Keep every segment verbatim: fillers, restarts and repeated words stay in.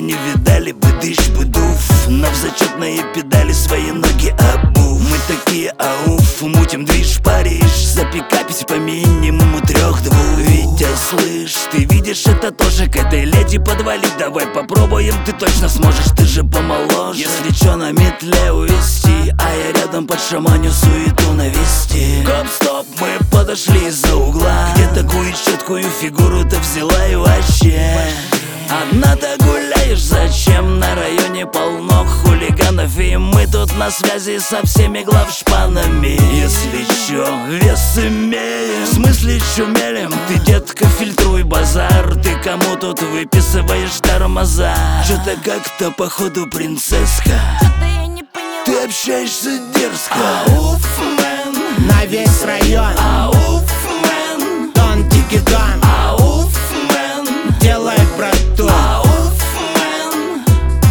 не видали бы дышь быдув. На зачетные педали свои ноги обув. Мы такие ауф, мутим движ Париж. За пикапись по минимуму трех-двух. Витя, слышь, ты видишь это тоже к этой леди подвалить? Давай попробуем, ты точно сможешь, ты же помоложе. Если чё, на метле увести, а я рядом под шаманю суету навести. Гоп-стоп, мы подошли из-за угла. Где такую четкую фигуру ты взяла и вообще? Одна-то гуляешь, зачем? На районе полно хулиганов, и мы тут на связи со всеми главшпанами. Если чё, вес имеем. В смысле чумелем? Ты, детка, фильтруй базар. Ты кому тут выписываешь тормоза? Чё-то как-то походу принцесска. Что-то я не поняла. Ты общаешься дерзко. Ауф, мэн, на весь район. Ауф, мэн, Тон, тики-тон. ауф, мэн, Делай, брату. ауф, мэн,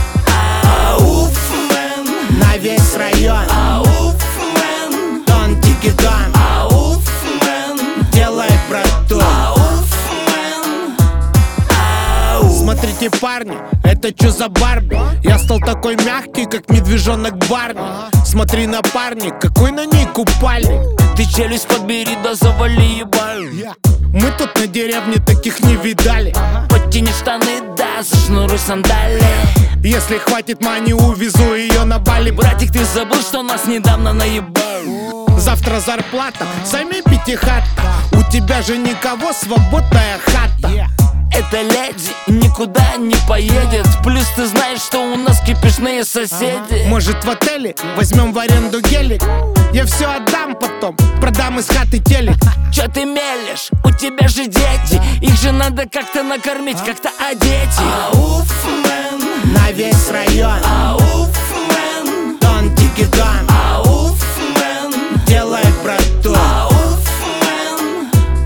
ауф, мэн, На весь район. ауф, мэн, Тон, тики-тон. ауф, мэн, Делай, брату. ауф, мэн, ауф. Смотрите, парни, это чё за Барби? Я стал такой мягкий, как медвежонок Барни. Смотри на парня, какой на ней купальник. Ты челюсть подбери, да завали ебаль. Мы тут на деревне таких не видали. Подтяни штаны, да, зашнуруй сандали. Если хватит мани, увезу ее на Бали. Братик, ты забыл, что нас недавно наебал? Завтра зарплата, займи пятихатка. У тебя же никого, свободная хата. Эта леди никуда не поедет. Плюс ты знаешь, что у нас кипишные соседи. Может, в отеле возьмем в аренду гелик? Я все отдам потом, продам из хаты телек. Чё ты мелешь? У тебя же дети. Их же надо как-то накормить, как-то одеть. Ауф, мэн, На весь район. ауф, мэн, Тон, тики-тон. ауф, мэн, Делай, брату. ауф, мэн,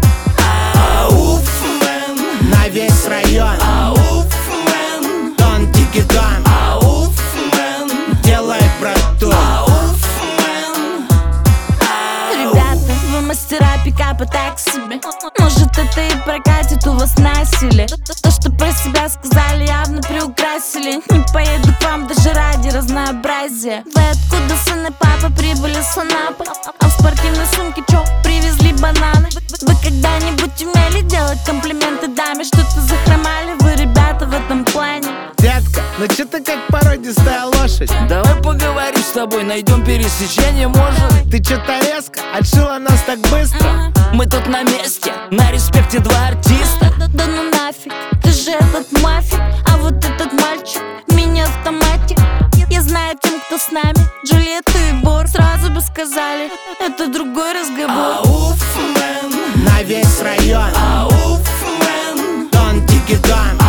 ауф, мэн, На весь район. ауф, мэн, Тон, тики-тон. ауф, мэн, Делай, брату. ауф, мэн, Ребята, вы мастера пикапа так себе. Может, это и прокатит у вас насилие. То, что про себя сказали, явно приукрасили. Не поеду к вам даже ради разнообразия. Вы откуда, сын и папа, прибыли с Анапы? А в спортивной сумке чё, привезли бананы? Вы когда-нибудь умели делать комплименты даме? Что-то захромали вы, ребята, в этом плане. Детка, ну чё ты как породистая лошадь? Давай поговорим с тобой, найдем пересечение, может. Ты чё-то резко отшила нас так быстро. Мы тут на месте, на респекте два артиста. Да, да ну нафиг, ты же этот мафик. А вот этот мальчик, мини-автоматик. Я знаю тем, кто с нами, Джульетту и Бор. Сразу бы сказали, это другой разговор. Ауф, мэн, На весь район. ауф, мэн, Тон, тики-тон.